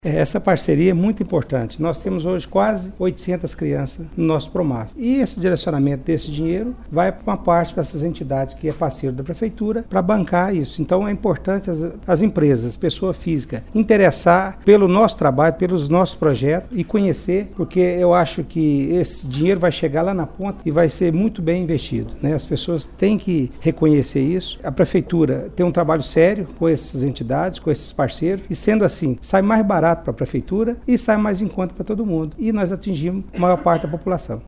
Essa parceria é muito importante. Nós temos hoje quase 800 crianças no nosso Promaf. E esse direcionamento desse dinheiro vai para uma parte para essas entidades que é parceiro da prefeitura para bancar isso. Então é importante as empresas, pessoa física, interessar pelo nosso trabalho, pelos nossos projetos e conhecer, porque eu acho que esse dinheiro vai chegar lá na ponta e vai ser muito bem investido, né? As pessoas têm que reconhecer isso. A prefeitura tem um trabalho sério com essas entidades, com esses parceiros, e sendo assim, sai mais barato para a prefeitura e sai mais em conta para todo mundo. E nós atingimos a maior parte da população.